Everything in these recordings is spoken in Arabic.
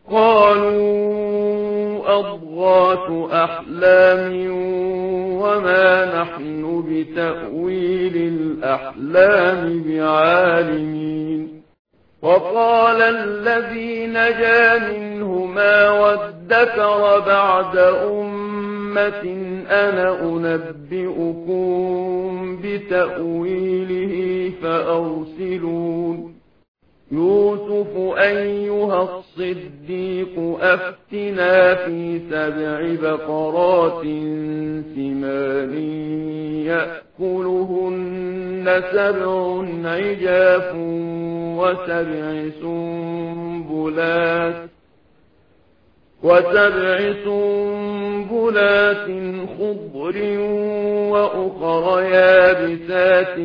قالوا أضغاث أحلام وما نحن بتأويل الأحلام بعالمين. وقال الذي نجا منهما وادكر بعد أمة أنا أنبئكم بتأويله فأرسلون. يوسف أيها الصديق أفتنا في 7 بقرات سمان يأكلهن 7 عجاف وسبع سنبلات خضر وأخر يابسات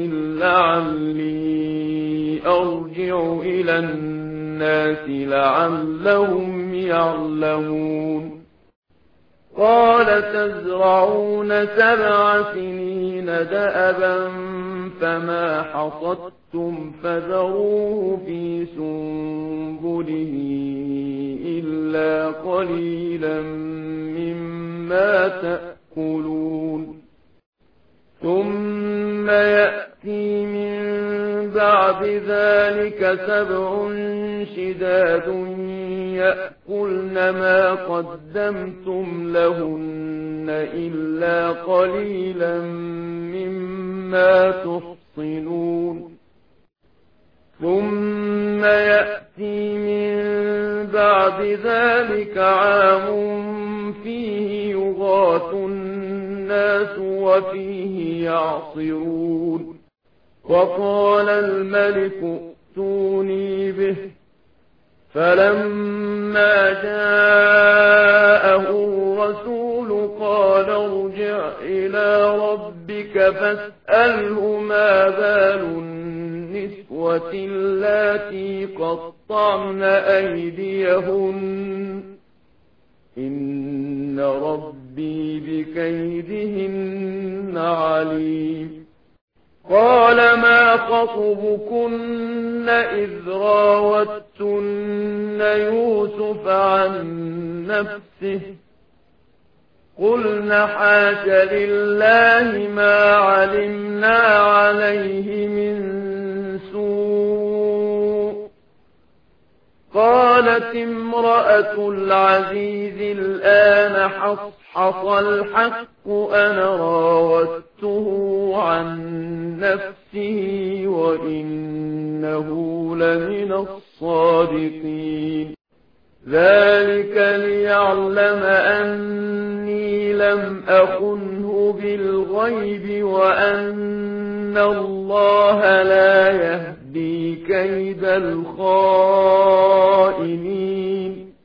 لعلي أرجع إلى الناس لعلهم يعلمون. قال تزرعون 7 سنين دأبا فما حصدتم فذروه في سنبله إلا قليلا مما تأكلون. ثم يأتي من بعد ذلك 7 شداد يأكلن ما قدمتم لهن إلا قليلا مما تحصنون. ثم يأتي من بعد ذلك عام فيه يغاث الناس وفيه يعصرون. وقال الملك ائتوني به. فلما جاءه الرسول قال ارجع إلى ربك فاسأله ما بال النسوة اللاتي قطعن أيديهن إن ربي بكيدهن عليم. قال ما خطبكن إذ راوتن يوسف عن نفسه قلن حاش لله ما علمنا عليه من سوء. قالت امرأة العزيز الآن حصحص الحق أنا راودته عن نفسه وإنه لمن الصادقين. ذلك ليعلم أني لم أخنه بالغيب وأن الله لا يهدي كيد الخائنين.